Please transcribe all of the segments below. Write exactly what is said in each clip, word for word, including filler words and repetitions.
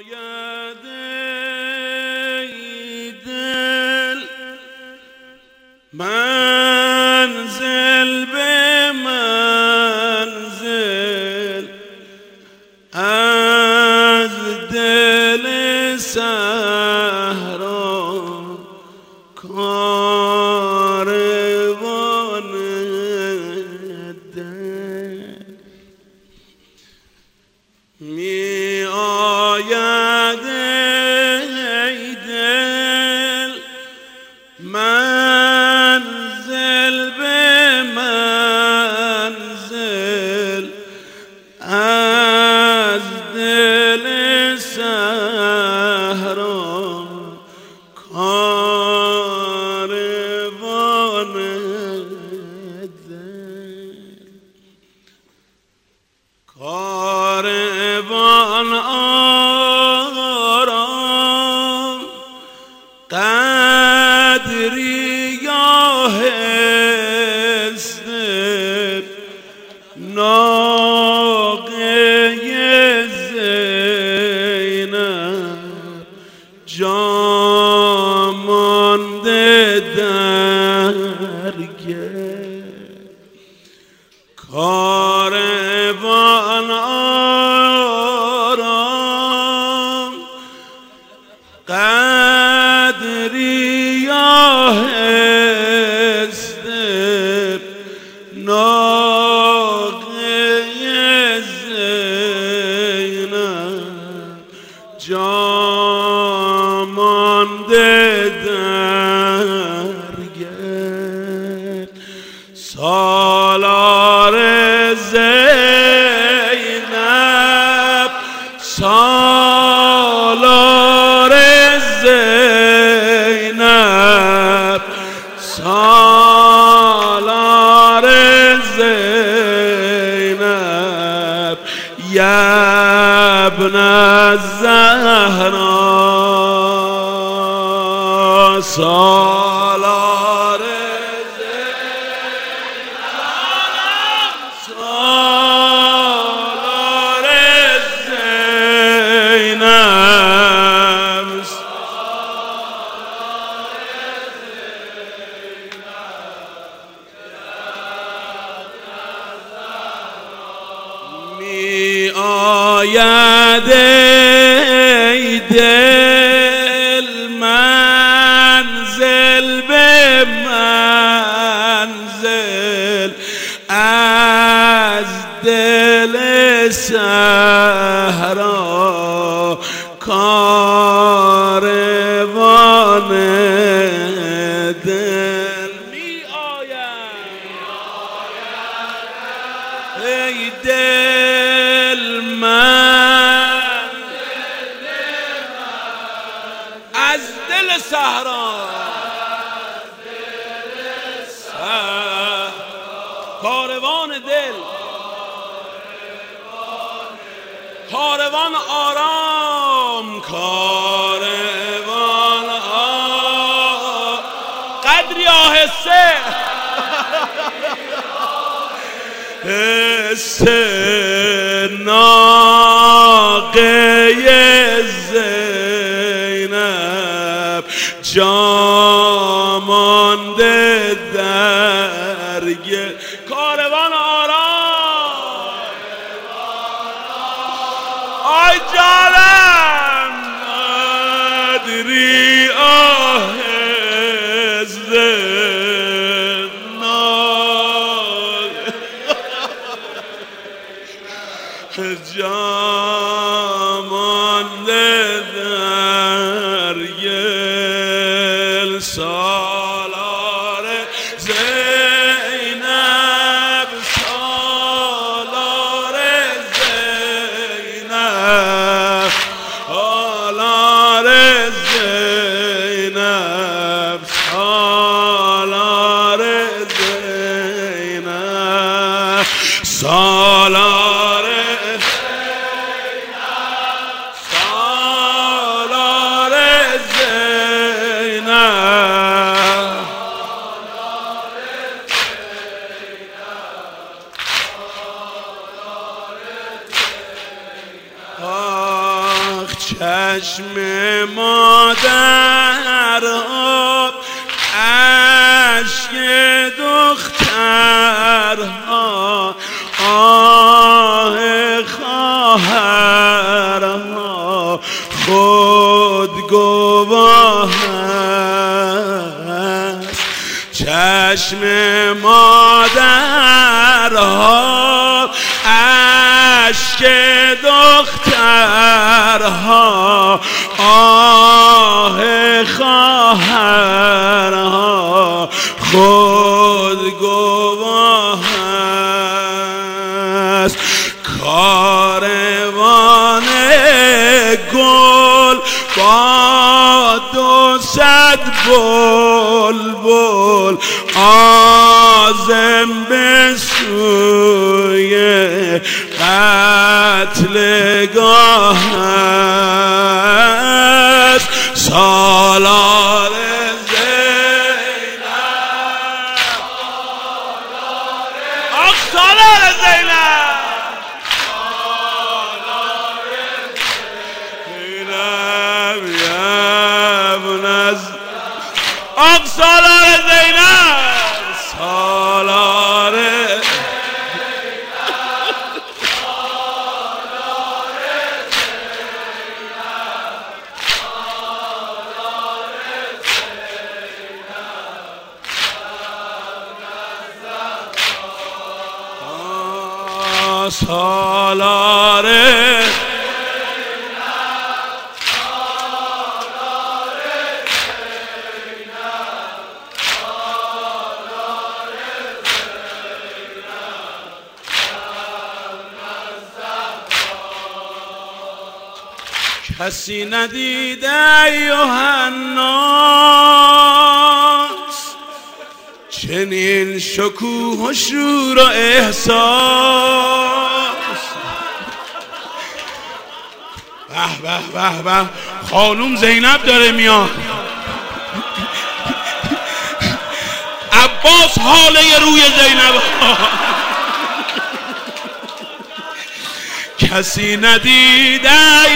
آید ای دل منزل به منزل از دل صحرا کاروان دل می آید ای دل منزل به منزل از دل صحرا کاروان دل کاروان آرام قدری یا هسته ناقه زینب جا مانده در گل کاروان آرام قدری یا هسته ناقه زینب جا مانده در گل سالار زینب سالار زینب سالار زینب یا ابن الزهرا سالار سالار زینب می آید ای دل منزل به منزل از دل صحرا کاروان دل می آید ای دل من از دل صحرا کاروان دل کاروان آرام کاروان آرام قدری آهسته هسته ناقه زینب جا مانده در گل کاروان آرام آی جانم قدری آهسته جا مانده در گل سالار زینب سالار زینب سالار زینب سالار زینب سالار چشم مادرها اشک دخترها آه خواهرها خود گواه است. چشم مادرها اشک دخترها آه خواهرها خود گواه است. کاروان گل با دو صد بلبل عازم به سوی قتلگاه است. سالار زینب آخ سالار زینب زینب یبن از آخ سالار زینب سالار سالار کسی ندیده یوحناس چنین شکوه و شور و احساس. به به به به خانوم زینب داره میاد. عباس حاله روی زینب کسی ندیده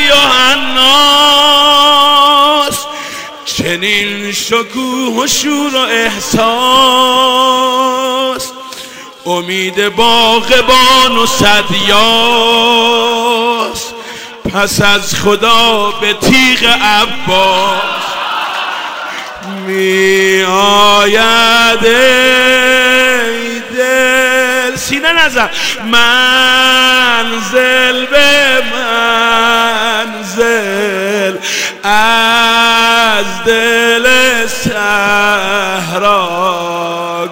یوحناس چنین شکوه و شور و احساس. امید باغبان و صدیاس پس از خدا به تیغ عباس می آید ای دل سینه نزن منزل به منزل از دل صحرا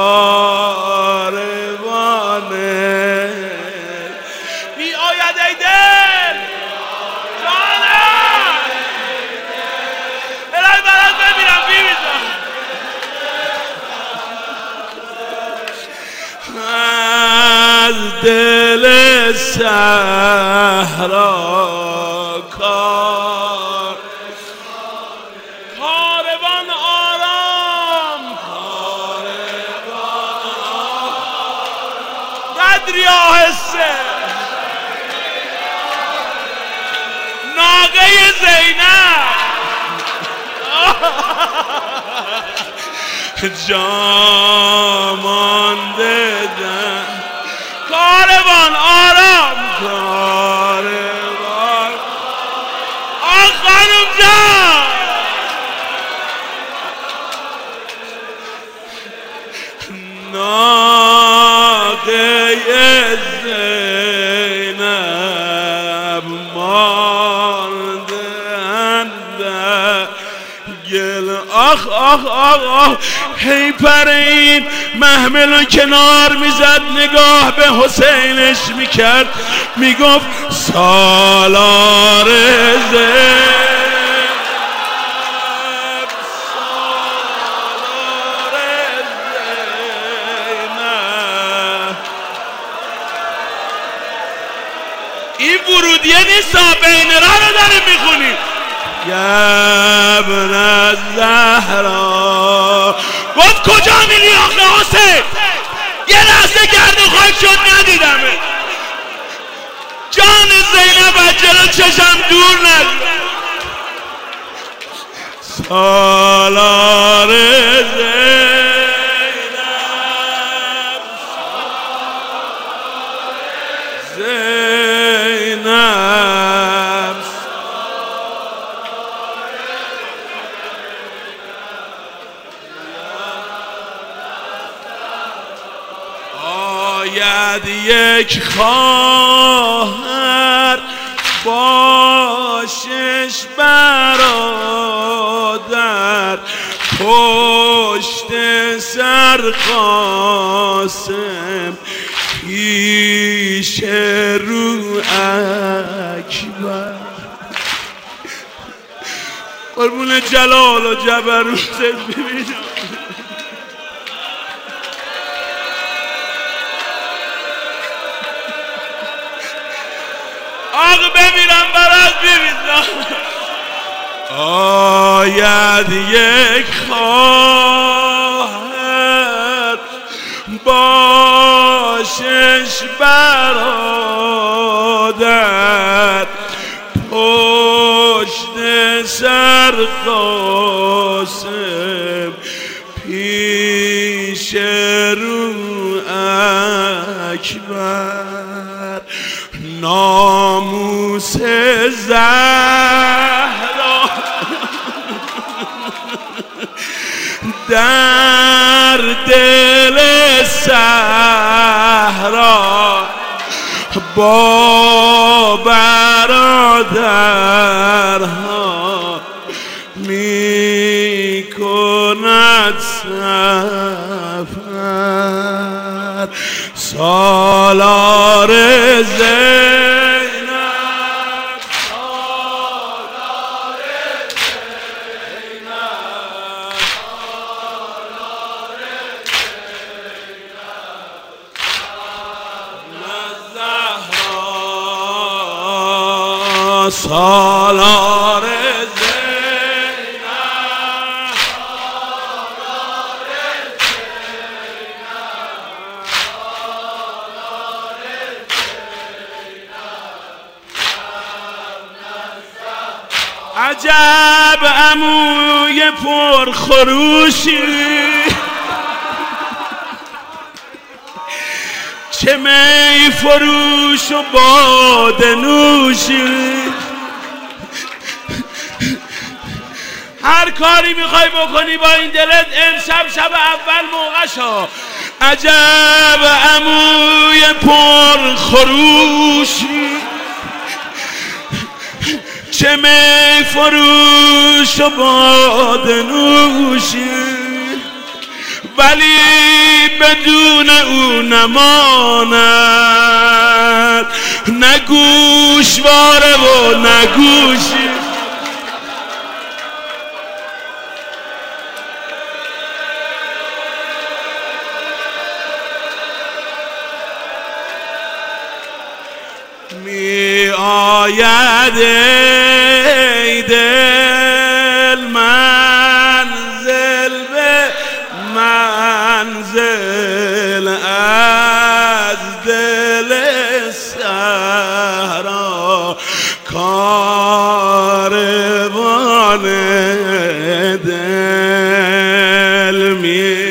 کاروانه می آید ای دل جانم الهی برات ببینم بیمیزم از دل صحرا کار کاروان آرام کاروان قدری آهسته ناقه زینب جامانده کاروان آرام کاروان آخ خانم جان ناقه زینب ماندن در گل آخ آخ آخ آخ هی پرین محمل کنار میزد نگاه به حسینش میکرد میگفت سالار زینب سالار زینب. این ورودیه نیست بین را رو داریم میخونیم ابن الزهرا گفت کجا میری آخه حسین یه لحظه گرد و خاک شد ندیدمه جان زینب از جلو چشم دور نگو. سالار زینب زینب آید یک خواهر باشش برادر پشت سر قاسم پیش رو اکبر. قربون جلال و جبروت ببینم. آقا بمیرم برات ببینم. آید یک خواهر باشش برادر پشت سر قاسم پیش رو اکبر. ناموس زهرا در دل صحرا با برادرها می کند سفر. سالار زینب سالار زینب سالار زهرا سالار عجب عموی پرخروشی چه می فروش و باده نوشی. هر کاری میخوای بکنی با این دلت امشب شب اول موقع شو. عجب عموی پرخروشی چه می فروش و باده نوشی ولی بدون او نماند نه گوشواره و نه گوشی. می آید ای دل منزل به منزل از دل صحرا کاروان دل می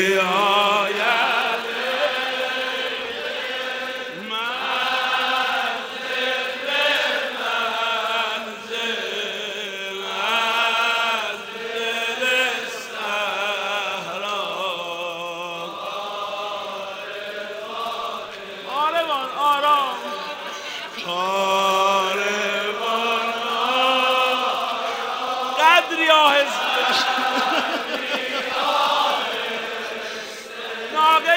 قدری آهسته ناقه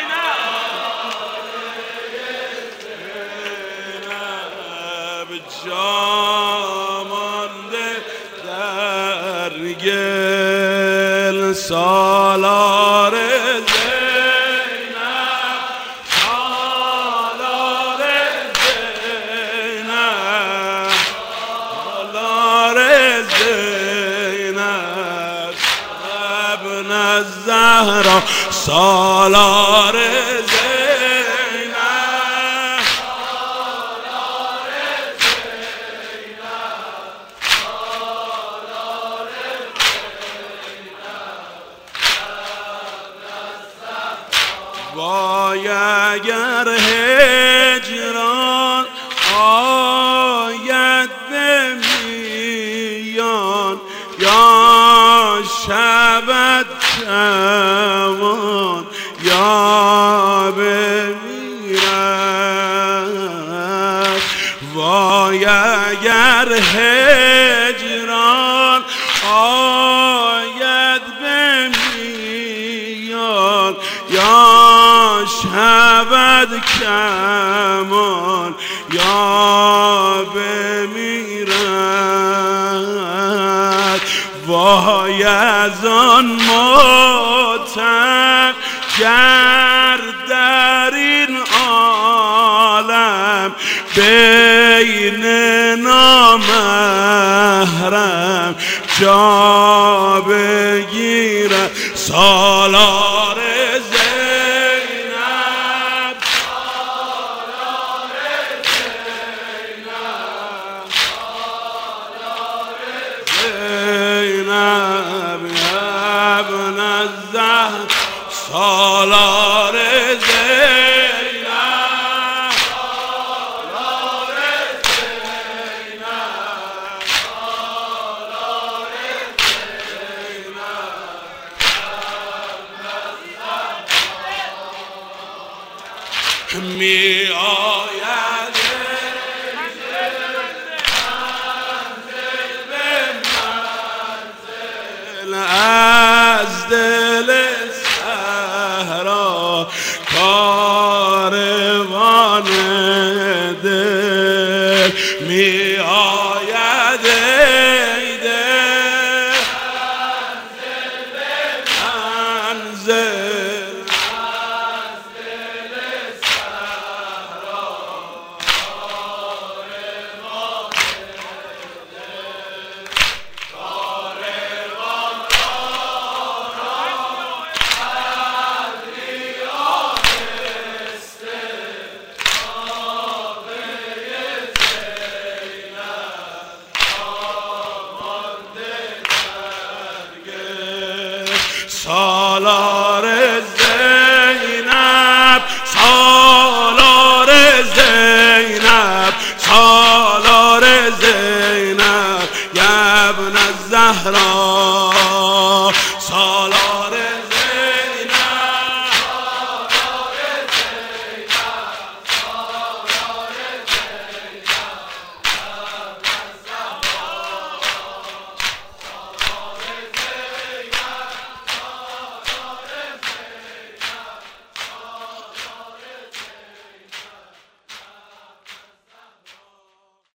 زینب جا مانده در گل سالار زهرا سالار زینب سالار وای اگر هجران آید به میان یا شبت کمان یا بمیرد. وای اگر هجران آید به میان یا شبت کمان یا بمیرد. وای از آن ماتم گر در این عالم بین نامحرم جا بگیرد. سالار زینب سالار زینب سالار زینب یا ابن الزهر سالار زینب سالار زینب سالار زینب می آید منزل به منزل از دل صحرا کاروان دل می آید ای دل منزل به منزل از دل صحرا کاروان دل کاروان سالار زینب سالار زینب سالار زینب یا ابن الزهرا